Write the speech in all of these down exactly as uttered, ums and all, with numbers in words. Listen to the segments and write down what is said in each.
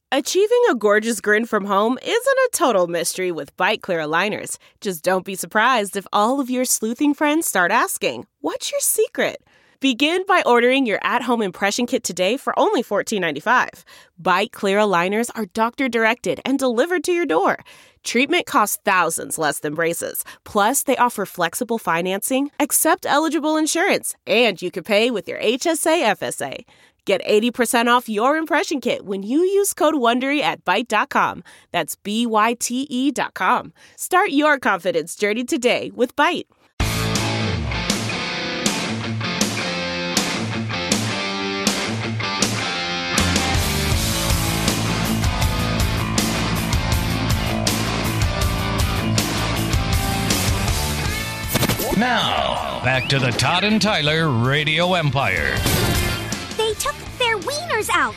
Achieving a gorgeous grin from home isn't a total mystery with Byte Clear aligners. Just don't be surprised if all of your sleuthing friends start asking, "What's your secret?" Begin by ordering your at-home impression kit today for only fourteen ninety-five. Byte Clear aligners are doctor-directed and delivered to your door. Treatment costs thousands less than braces. Plus, they offer flexible financing, accept eligible insurance, and you can pay with your H S A F S A. Get eighty percent off your impression kit when you use code WONDERY at byte dot com. That's B Y T E dot com. Start your confidence journey today with Byte. Now, back to the Todd and Tyler Radio Empire. They took their wieners out.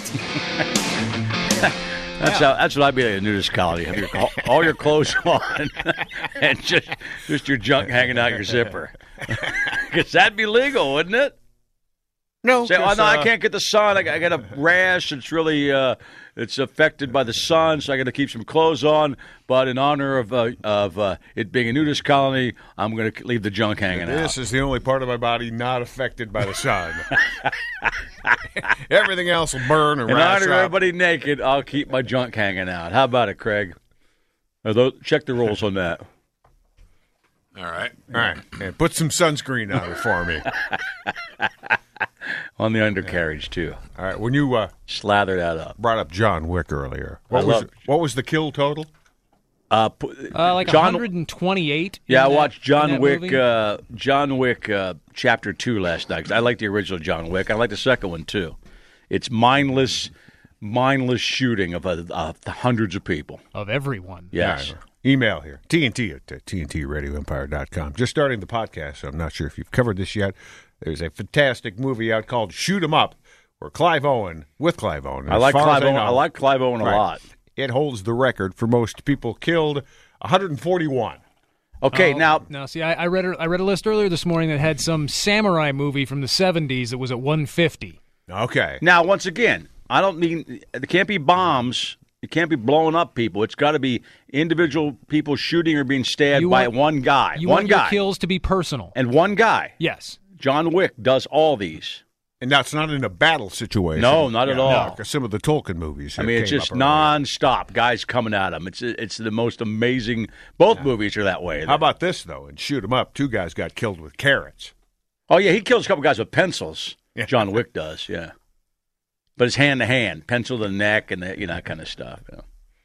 That's how, that's what I'd be like a nudist colony. Have your, all, all your clothes on and just just your junk hanging out your zipper. Because that'd be legal, wouldn't it? No, Say, oh, no, uh, I can't get the sun. I, I got a rash. It's really uh, it's affected by the sun, so I got to keep some clothes on. But in honor of uh, of uh, it being a nudist colony, I'm going to leave the junk hanging this out. This is the only part of my body not affected by the sun. Everything else will burn or In rash honor of up. everybody naked, I'll keep my junk hanging out. How about it, Craig? Are those, check the rules on that. All right. All right. And put some sunscreen on it for me. On the undercarriage, too. All right. When you uh, Slather that up. brought up John Wick earlier, what I was love- what was the kill total? Uh, pu- Uh, like John, one hundred twenty-eight. Yeah, I in that- watched in John that Wick. movie. Uh, John Wick uh, Chapter Two last night. 'Cause I like the original John Wick. I like the second one too. It's mindless, mindless shooting of, uh, of hundreds of people. Of everyone. Yes. All right. Email here, T N T at uh, T N T radio empire dot com. Just starting the podcast, so I'm not sure if you've covered this yet. There's a fantastic movie out called Shoot 'em Up, where Clive Owen, with Clive Owen. I as like far as Clive Owen. know- I like Clive Owen a Right. lot. It holds the record for most people killed, one hundred forty-one. Okay, Oh, now now see, I, I read a, I read a list earlier this morning that had some samurai movie from the seventies that was at one fifty. Okay. Now, once again, I don't mean there can't be bombs. It can't be blowing up people. It's got to be individual people shooting or being stabbed You by want- one guy. You one want guy. your kills to be personal. And one guy. Yes. John Wick does all these. And that's not in a battle situation. No, not at Yeah, all. no, 'cause some of the Tolkien movies. I that mean, it's came just up earlier. non-stop. Guys coming at him. It's it's the most amazing. Both movies are that way. How about this, though? And Shoot 'em Up, two guys got killed with carrots. Oh, yeah, he kills a couple guys with pencils. Yeah. John Wick does, yeah. But it's hand-to-hand. Pencil to the neck and the, you know, that kind of stuff. You know.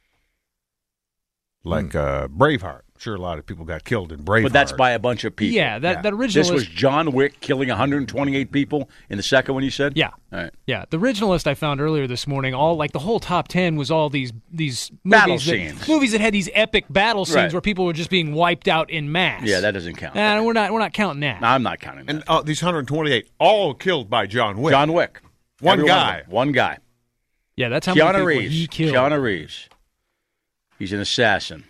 Like uh, Braveheart. I'm sure a lot of people got killed in Braveheart. But that's by a bunch of people. Yeah, that, Yeah. that originalist. This was John Wick killing one hundred twenty-eight people in the second one, you said? Yeah. All right. Yeah, the originalist I found earlier this morning, all like the whole top ten was all these these Battle movies that, scenes. movies that had these epic battle scenes Right. where people were just being wiped out in mass. Yeah, that doesn't count. Nah, we're not we're not counting that. No, I'm not counting that. And uh, these one hundred twenty-eight, all killed by John Wick. John Wick. One Every guy. of them. One guy. Yeah, that's how many Keanu people Reeves. he killed. Keanu Reeves. He's an assassin.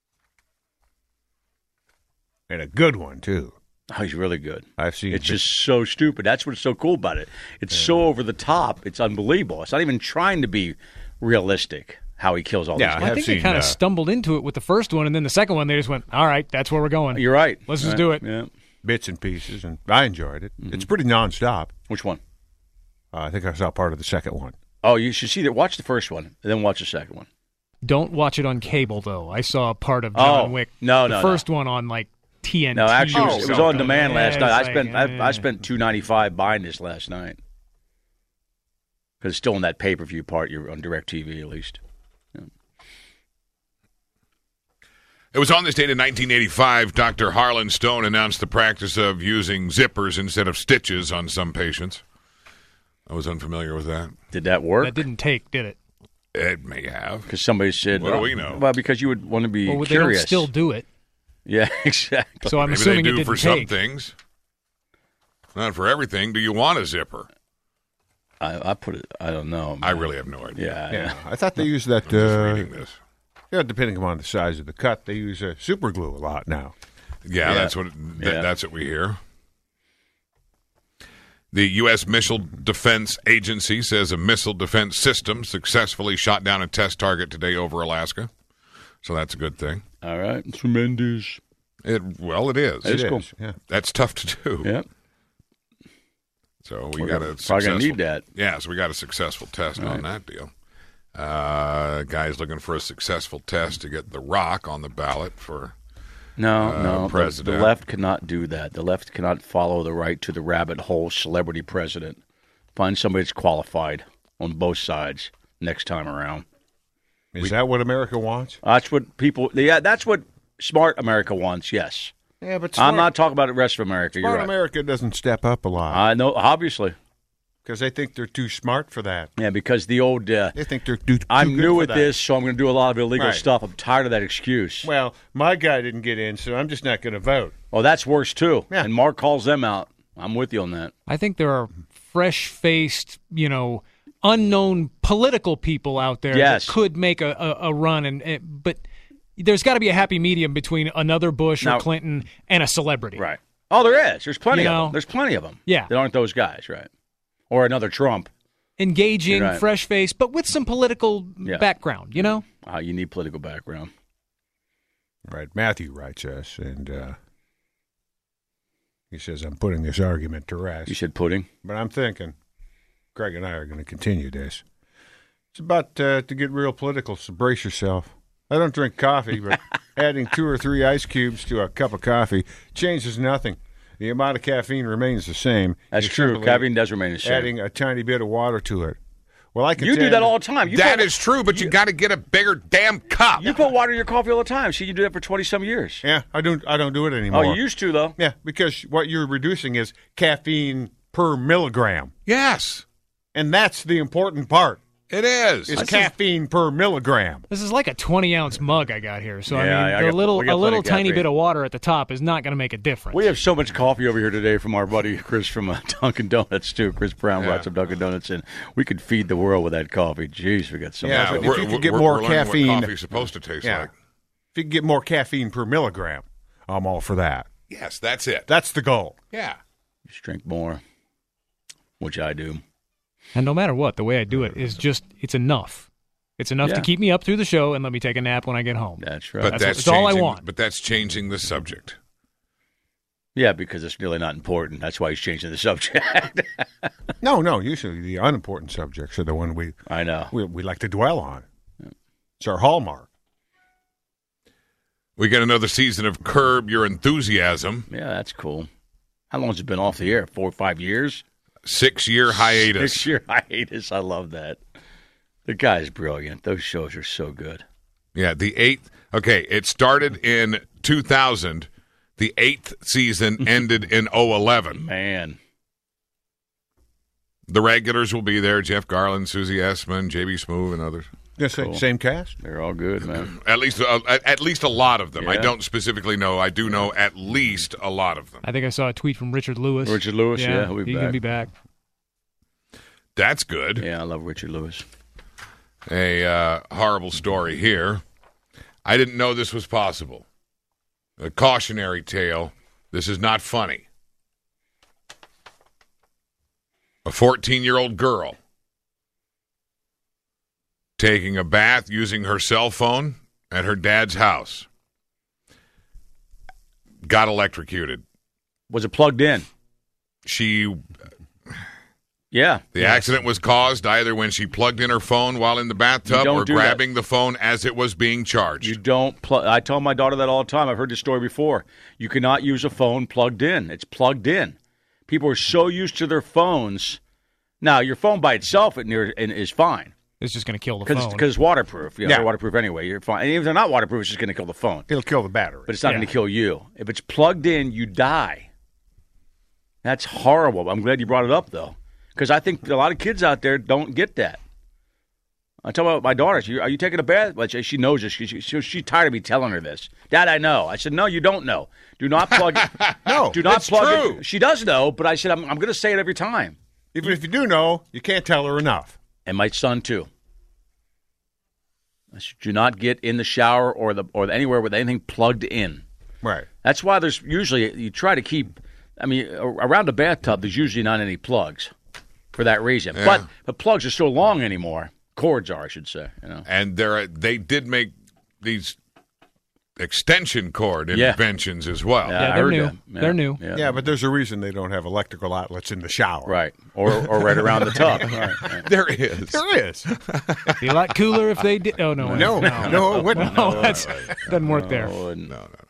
And a good one, too. Oh, he's really good. I've seen It's bit- just so stupid. That's what's so cool about it. It's so over the top. It's unbelievable. It's not even trying to be realistic how he kills all Yeah, these I guys. I think seen, they kind uh, of stumbled into it with the first one, and then the second one they just went, "All right, that's where we're going. You're right. Let's just Right. do it." Yeah. bits and pieces, and I enjoyed it. Mm-hmm. It's pretty nonstop. Which one? Uh, I think I saw part of the second one. Oh, you should see that. Watch the first one, and then watch the second one. Don't watch it on cable though. I saw a part of John Oh, Wick. no, the no, first one on like T N T. No, actually, it was, Oh, it was so on good. demand Yeah, last it's night. I like, spent uh, I, I spent two ninety five buying this last night because it's still in that pay per view part. You're on DirecTV at least. It was on this date in nineteen eighty-five, Doctor Harlan Stone announced the practice of using zippers instead of stitches on some patients. I was unfamiliar with that. Did that work? That didn't take, did it? It may have. Because somebody said, What do we know? Well, because you would want to be Well, they curious. don't still do it. Yeah, exactly. So I'm Maybe assuming they it do didn't for some take. things. Not for everything. Do you want a zipper? I, I put it. I don't know. I really have no idea. Yeah. Yeah, I thought they used that. I'm just Uh, reading this. yeah, depending upon the size of the cut, they use uh, super glue a lot now. Yeah, Yeah. that's what th- Yeah. that's what we hear. The U S. Missile Defense Agency says a missile defense system successfully shot down a test target today over Alaska. So that's a good thing. All right. Tremendous. It, well, it is. It is It cool. is, yeah. That's tough to do. Yep. So we We're got gonna- a probably gonna successful, need that. Yeah, so we got a successful test on that deal. Uh, guy's looking for a successful test to get The Rock on the ballot for. No, Uh, no. The, president. the left cannot do that. The left cannot follow the right to the rabbit hole celebrity president. Find somebody that's qualified on both sides next time around. Is that what America wants? That's what people. Yeah, that's what smart America wants. Yes. Yeah, but I'm not talking about the rest of America. You're Smart right. America doesn't step up a lot I know, obviously. because they think they're too smart for that. Yeah, because the old. Uh, They think they're too. too I'm good new for at that. this, so I'm going to do a lot of illegal Right. stuff. I'm tired of that excuse. Well, my guy didn't get in, so I'm just not going to vote. Oh, that's worse too. Yeah. And Mark calls them out. I'm with you on that. I think there are fresh-faced, you know, unknown political people out there Yes. that could make a, a, a run, and, and but there's got to be a happy medium between another Bush Now- or Clinton and a celebrity. Right. Oh, there is. There's plenty You of know? them. There's plenty of them. Yeah. That aren't those guys, right? Or another Trump. Engaging, You're right. fresh face, but with some political Yeah. background, you know? Uh, you need political background. Right. Matthew writes us, and uh, he says, I'm putting this argument to rest. You said pudding. But I'm thinking Craig and I are going to continue this. It's about uh, to get real political, so brace yourself. I don't drink coffee, but adding two or three ice cubes to a cup of coffee changes nothing. The amount of caffeine remains the same. That's You're true. simply Caffeine does remain the same. Adding a tiny bit of water to it. Well, I can You do that all the time. You That put, is true, but you, got to get a bigger damn cup. You put water in your coffee all the time. See, you do that for twenty some years. Yeah, I don't. I don't do it Oh, anymore. you used to though. Yeah, because what you're reducing is caffeine per milligram, Yes, and that's the important part. it is. Is caffeine per milligram. This is like a twenty-ounce mug I got here, so Yeah, I mean, I the got- little we got a little plenty of tiny caffeine. bit of water at the top is not going to make a difference. We have so much coffee over here today from our buddy Chris from uh, Dunkin' Donuts too. Chris Brown Yeah. brought some Dunkin' Donuts in. We could feed the world with that coffee. Jeez, we got so Yeah, much. but if we're, you could we're- get we're more learning caffeine- what coffee's supposed to taste Yeah. like. If you can get more caffeine per milligram, I'm all for that. Yes, that's it. That's the goal. Yeah. Just drink more, which I do. And no matter what, the way I do it is just it's enough. It's enough Yeah. to keep me up through the show and let me take a nap when I get home. That's right. But That's- that's, that's all I changing- want. But that's changing the subject. Yeah, because it's really not important. That's why he's changing the subject. No, no. Usually the unimportant subjects are the one we I know. we, we like to dwell on. It's our hallmark. We get another season of Curb Your Enthusiasm. Yeah, that's cool. How long has it been off the air? Four or five years? Six-year hiatus. Six year hiatus. I love that. The guy's brilliant. Those shows are so good. Yeah, the eighth. Okay, it started in two thousand. The eighth season ended in oh eleven. Man. The regulars will be there: Jeff Garland, Susie Essman, J B. Smoove, and others. Yes, Cool. same cast. They're all good, man. At least, uh, at at least a lot of them. I Yeah. don't specifically know. I do know at least a lot of them. I think I saw a tweet from Richard Lewis. Richard Lewis, yeah, he'll be he's back. gonna be back. That's good. Yeah, I love Richard Lewis. A uh, horrible story here. I didn't know this was possible. A cautionary tale. This is not funny. A fourteen-year-old girl taking a bath using her cell phone at her dad's house got electrocuted. Was it plugged in? She Yeah. The accident was caused either when she plugged in her phone while in the bathtub don't or do that. grabbing the phone as it was being charged. You don't plug. I tell my daughter that all the time. I've heard this story before. You cannot use a phone plugged in. It's plugged in. People are so used to their phones. Now, your phone by itself it near, and is fine It's just going to kill the because phone. it's waterproof. You know, Yeah. they're waterproof anyway. You're fine. And even if they're not waterproof, it's just going to kill the phone. It'll kill the battery. But it's not Yeah. going to kill you. If it's plugged in, you die. That's horrible. I'm glad you brought it up, though, because I think a lot of kids out there don't get that. I tell my, my daughter, "Are you taking a bath?" Well, she, she knows this. She, she, she, she's tired of me telling her this. Dad, I know. I said, no, you don't know. Do not plug it. No, do not it's plug true. it. She does know, but I said, I'm, I'm going to say it every time. Even if you do know, you can't tell her enough. And my son, too. I said, do not get in the shower or the or anywhere with anything plugged in. Right. That's why there's usually, you try to keep I mean, around the bathtub, there's usually not any plugs for that reason. Yeah. But the plugs are so long anymore. Cords are, I should say. You know. And there, they did make these extension cord Yeah. inventions as well. Yeah, Yeah, I they're heard new. that. Yeah. They're new. Yeah. Yeah, but there's a reason they don't have electrical outlets in the shower. Right. Or or right around the tub. Right, right. There is. There is. Be a lot cooler if they did. Oh no, No, no, it wouldn't. no, that's doesn't work there. Oh, and- No, no, no.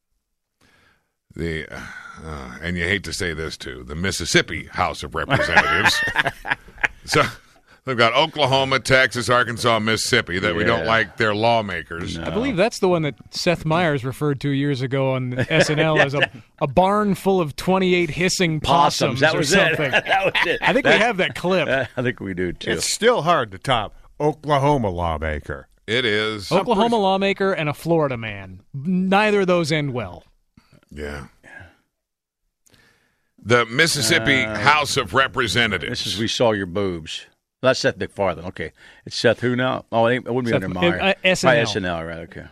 The uh, and you hate to say this too, the Mississippi House of Representatives. So they've got Oklahoma, Texas, Arkansas, Mississippi that we don't Yeah. like their lawmakers. I believe that's the one that Seth Meyers referred to years ago on S N L as a, a barn full of twenty-eight hissing possums, Possums. That or was something. it. That was it. I think we have that clip. I think we do, too. It's still hard to top Oklahoma lawmaker. It is. Oklahoma lawmaker and a Florida man. Neither of those end well. Yeah. The Mississippi House of Representatives. This is We Saw Your Boobs. That's Seth MacFarlane. Okay. It's Seth who now? Oh, it, ain't, it wouldn't be Seth- under Meyer. uh, S N L. Right, S N L, right, okay.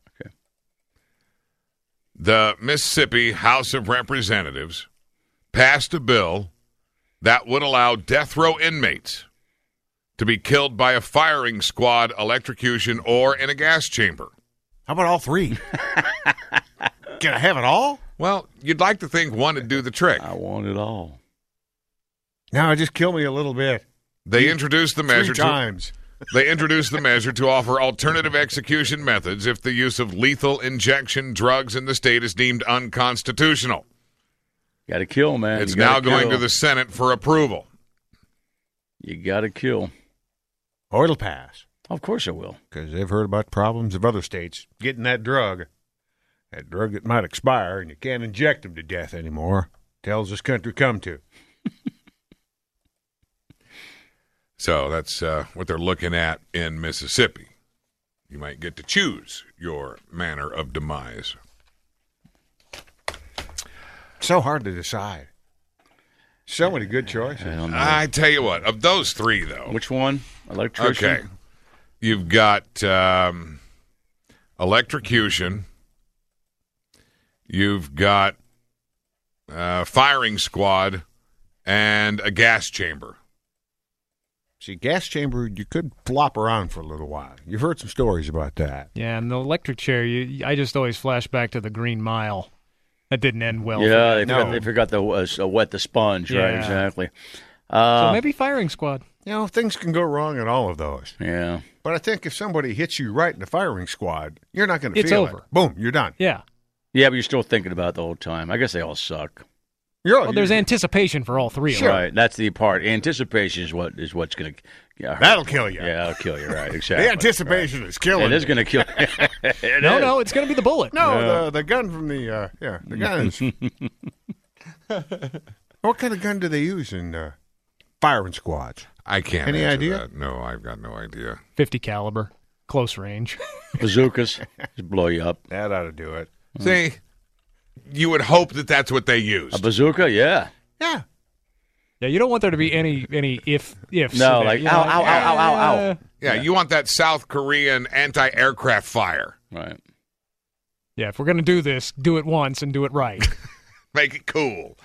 The Mississippi House of Representatives passed a bill that would allow death row inmates to be killed by a firing squad, electrocution, or in a gas chamber. How about all three? Can I have it all? Well, you'd like to think one would do the trick. I want it all. No, just kill me a little bit. They introduced the measure Three to, times. they introduced the measure to offer alternative execution methods if the use of lethal injection drugs in the state is deemed unconstitutional. Got to kill, man. It's You gotta now going kill. to the Senate for approval. You got to kill. Or it'll pass. Of course it will. Because they've heard about problems of other states getting that drug. That drug that might expire, and you can't inject them to death anymore. Tells this country come to. So that's uh, what they're looking at in Mississippi. You might get to choose your manner of demise. So hard to decide. So many good choices. I don't know. I tell you what, of those three, though. Which one? Electrician? Okay. You've got um, electrocution. You've got uh, firing squad and a gas chamber. See, gas chamber, you could flop around for a little while. You've heard some stories about that. Yeah, and the electric chair, you, I just always flash back to the Green Mile. That didn't end well. Yeah, they No. forgot, they forgot the uh, uh, wet the sponge, right? Yeah. Exactly. So Uh, maybe firing squad. You know, things can go wrong in all of those. yeah. But I think if somebody hits you right in the firing squad, you're not going to It's feel over. it. Boom, you're done. Yeah. Yeah, but you're still thinking about it the whole time. I guess they all suck. You're, Well, there's anticipation for all three of them. Right. That's the part. Anticipation is what is what's going to. Yeah, That'll kill you. Yeah, that'll kill you. Right. Exactly. The anticipation is killing It is you. going to kill. It No, is. no, it's going to be the bullet. No, the the gun from the uh, yeah the guns. What kind of gun do they use in uh, firing squads? I can't Any answer idea? that. No, I've got no idea. fifty caliber, close range. Bazookas just blow you up. That ought to do it. See, you would hope that that's what they A used. bazooka, yeah. Yeah. Yeah, you don't want there to be any any if ifs. No, in there, like, you know, ow, ow, ow, ow, ow, ow. uh, Yeah, you want that South Korean anti-aircraft fire. Right. Yeah, if we're going to do this, do it once and do it right. Make it cool.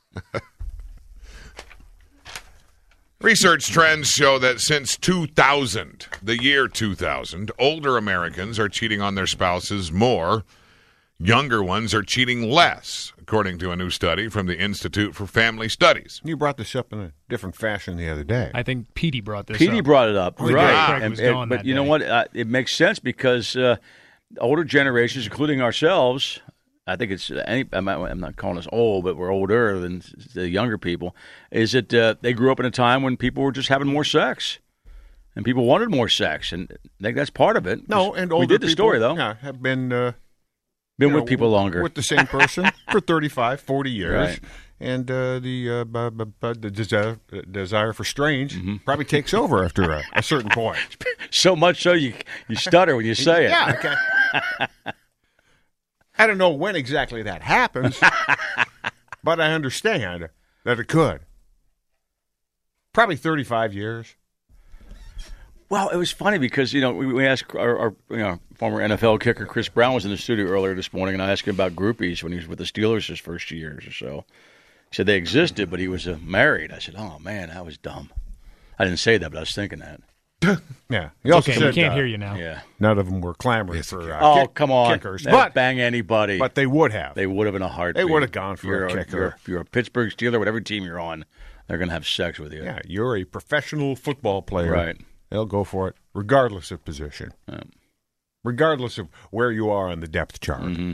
Research trends show that since two thousand, the year two thousand, older Americans are cheating on their spouses more. Younger ones are cheating less, according to a new study from the Institute for Family Studies. You brought this up in a different fashion the other day. I think Petey brought this Petey up. brought it up, he right? did. Craig And- was and- gone but that you know day. what? Uh, it makes sense because uh, older generations, including ourselves, I think it's any. I'm not, I'm not calling us old, but we're older than the younger people. Is that uh, they grew up in a time when people were just having more sex, and people wanted more sex, and I think that's part of it. no, and older we did the people, story though. Yeah, have been uh, Been you with know, people longer. with the same person for thirty-five, forty years. Right. And uh, the uh, bu- bu- bu- the desire, desire for strange Mm-hmm. probably takes over after a, a certain point. So much so you you stutter when you say it. Yeah, okay. I don't know when exactly that happens, but I understand that it could. Probably thirty-five years. Well, it was funny because, you know, we, we asked our, our you know, former N F L kicker Chris Brown was in the studio earlier this morning, and I asked him about groupies when he was with the Steelers his first years or so. He said they existed, but he was uh, married. I said, oh, man, that was dumb. I didn't say that, but I was thinking that. Yeah. He also Okay, said, we can't uh, hear you now. Yeah. None of them were clamoring for uh, Oh, kick- come on. kickers. They'd But, bang anybody. but they would have. They would have in a heartbeat. They would have gone for you're a kicker. You're, if you're a Pittsburgh Steeler, whatever team you're on, they're going to have sex with you. Yeah, you're a professional football player. Right. They'll go for it, regardless of position, Yeah. regardless of where you are on the depth chart. Mm-hmm.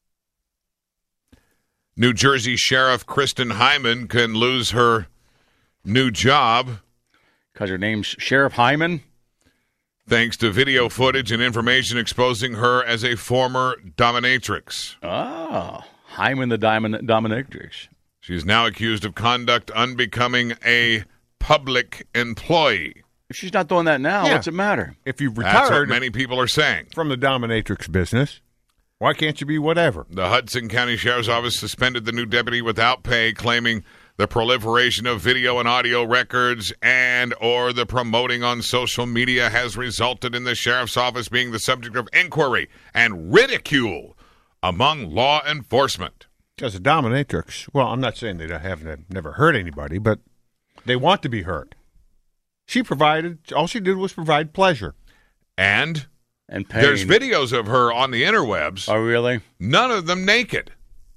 New Jersey Sheriff Kristen Hyman can lose her new job Because her name's Sheriff Hyman. thanks to video footage and information exposing her as a former dominatrix. Oh, Hyman the Diamond Dominatrix. She is now accused of conduct unbecoming a public employee. If she's not doing that now, Yeah. what's it matter? If you've That's what retired many people are saying. from the dominatrix business, why can't you be whatever? The Hudson County Sheriff's Office suspended the new deputy without pay, claiming the proliferation of video and audio records and or the promoting on social media has resulted in the sheriff's office being the subject of inquiry and ridicule among law enforcement. Because a dominatrix, well, I'm not saying they haven't never hurt anybody, but they want to be hurt. She provided, all she did was provide pleasure. And And pain. there's videos of her on the interwebs, Oh, really? none of them naked.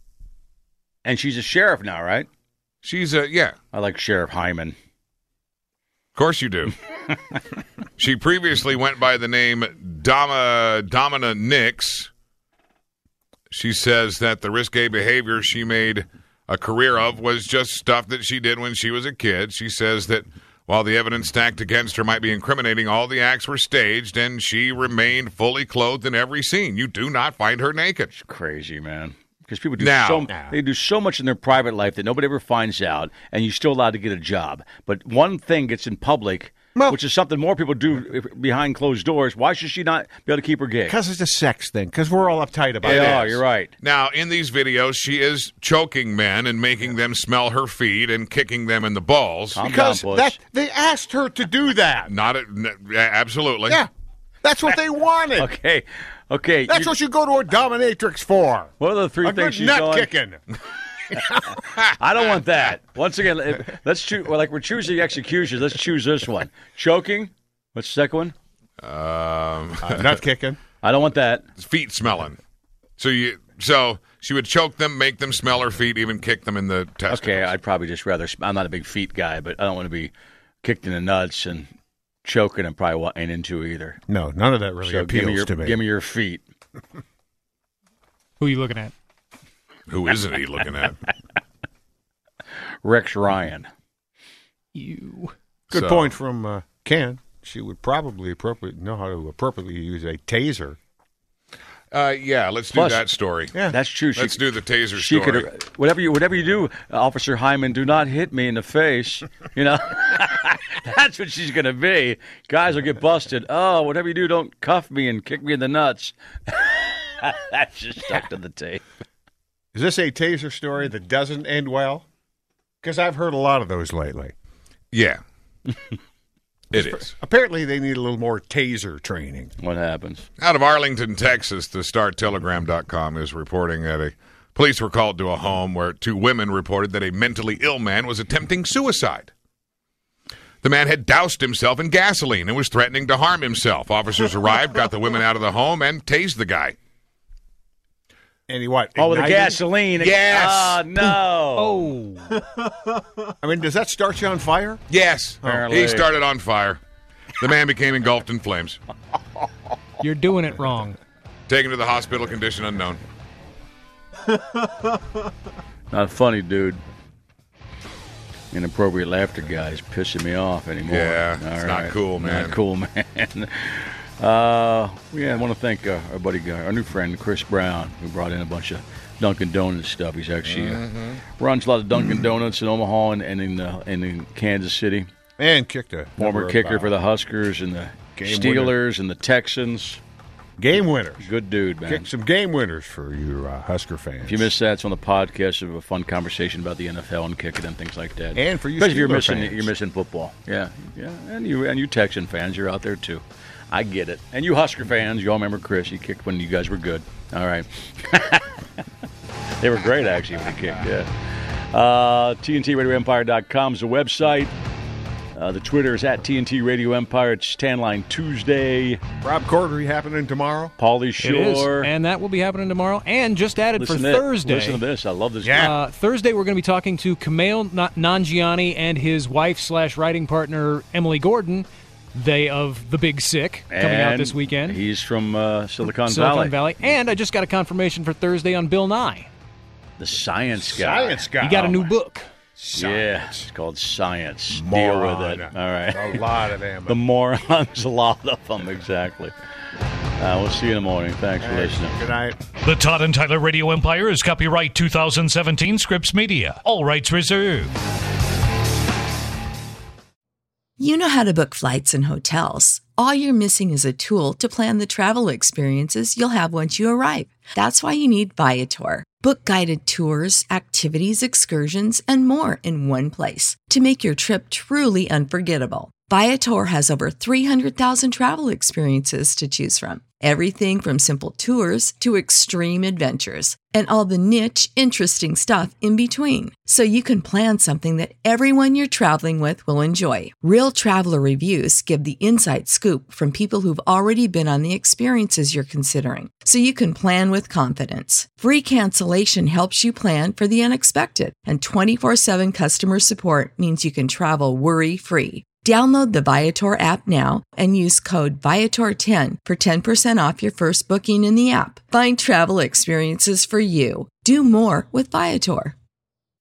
And she's a sheriff now, right? She's a, yeah, I like Sheriff Hyman. of course you do. She previously went by the name Dama, Domina Nix. She says that the risque behavior she made a career of was just stuff that she did when she was a kid. She says that while the evidence stacked against her might be incriminating, all the acts were staged and she remained fully clothed in every scene. You do not find her naked. Crazy, man. Because people do Now- so Now. they do so much in their private life that nobody ever finds out, and you're still allowed to get a job. But one thing gets in public, Well- which is something more people do if- behind closed doors. Why should she not be able to keep her gig? Because it's a sex thing, because we're all uptight about They it. are. You're right. Now, in these videos, she is choking men and making them smell her feet and kicking them in the balls. Calm Because down, Bush. that they asked her to do that. Not a, n- absolutely. Yeah, that's what they wanted. Okay, okay. That's you- what you go to a dominatrix for. what are the three A things good she's nut doing? kicking. I don't want that. Once again, if- let's choose. Well, like we're choosing executions. Let's choose this one. Choking. What's the second one? Um, Uh, nut kicking. I don't want that. feet smelling. So you, so she would choke them, make them smell her feet, even kick them in the testicles. Okay, I'd probably just rather. I'm not a big feet guy, but I don't want to be kicked in the nuts and choking. And probably wa- ain't into either. No, none of that really So give appeals me your to me. give me your feet. Who are you looking at? Who isn't he looking at? Rex Ryan. You. Good So- point from uh, Ken. She would probably appropriate know how to appropriately use a taser. Uh, yeah, let's do Plus- that story. Yeah. That's true. She, Let's do the taser she story. could whatever you whatever you do, Officer Hyman, do not hit me in the face. You know, that's what she's gonna be. Guys will get busted. Oh, whatever you do, don't cuff me and kick me in the nuts. That's just stuck to the tape. Is this a taser story that doesn't end well? Because I've heard a lot of those lately. Yeah, it is. Apparently, they need a little more taser training. What happens? Out of Arlington, Texas, the Star Telegram dot com is reporting that a police were called to a home where two women reported that a mentally ill man was attempting suicide. The man had doused himself in gasoline and was threatening to harm himself. Officers arrived, got the women out of the home, and tased the guy. And he what? Oh, with the ignited? gasoline. Yes. Oh, no. Oh. I mean, does that start you on fire? Yes, Apparently. he started on fire. The man became engulfed in flames. You're doing it wrong. Taken to the hospital, condition unknown. Not funny, dude. Inappropriate laughter guy is pissing me off anymore. Yeah, it's All not cool, man. Not cool, man. Uh, yeah, I want to thank uh, our buddy, uh, our new friend, Chris Brown, who brought in a bunch of Dunkin' Donuts stuff. He's actually uh, Mm-hmm. runs a lot of Dunkin' Donuts in Omaha and, and in uh, and in Kansas City. And kicked a Former number of, kicker uh, for the Huskers and the game Steelers winner. and the Texans. game winners. Good dude, man. Kicked some game winners for you uh, Husker fans. If you missed that, it's on the podcast of a fun conversation about the N F L and kicking and things like that. And for you especially if you're Steeler missing fans. you're missing football. Yeah, yeah, and you and you Texan fans, you're out there too. I get it. And you Husker fans, you all remember Chris? He kicked when you guys were good. All right, they were great actually when he kicked. Yeah. Uh, T N T Radio Empire dot com is the website. Uh, the Twitter is at T N T Radio Empire. It's Tanline Tuesday. Rob Corddry happening tomorrow. Pauly Shore. It is, and that will be happening tomorrow. And just added listen for to Thursday. Listen to this. I love this. Yeah. Uh, Thursday, we're going to be talking to Kumail Nanjiani and his wife slash writing partner, Emily Gordon. They of The Big Sick, coming and out this weekend. He's from uh, Silicon, Silicon Valley. Valley. And I just got a confirmation for Thursday on Bill Nye. The science guy. Science guy. He got a Oh, new my- book. Yeah, it's called Science. Moron. Deal with it. All right. A lot of them. The morons, a lot of them, exactly. Uh, we'll see you in the morning. Thanks for listening. Good night. The Todd and Tyler Radio Empire is copyright two thousand seventeen Scripps Media. All rights reserved. You know how to book flights and hotels. All you're missing is a tool to plan the travel experiences you'll have once you arrive. That's why you need Viator. Book guided tours, activities, excursions, and more in one place to make your trip truly unforgettable. Viator has over three hundred thousand travel experiences to choose from. Everything from simple tours to extreme adventures and all the niche, interesting stuff in between. So you can plan something that everyone you're traveling with will enjoy. Real traveler reviews give the inside scoop from people who've already been on the experiences you're considering. So you can plan with confidence. Free cancellation helps you plan for the unexpected. And twenty-four seven customer support means you can travel worry-free. Download the Viator app now and use code Viator ten for ten percent off your first booking in the app. Find travel experiences for you. Do more with Viator.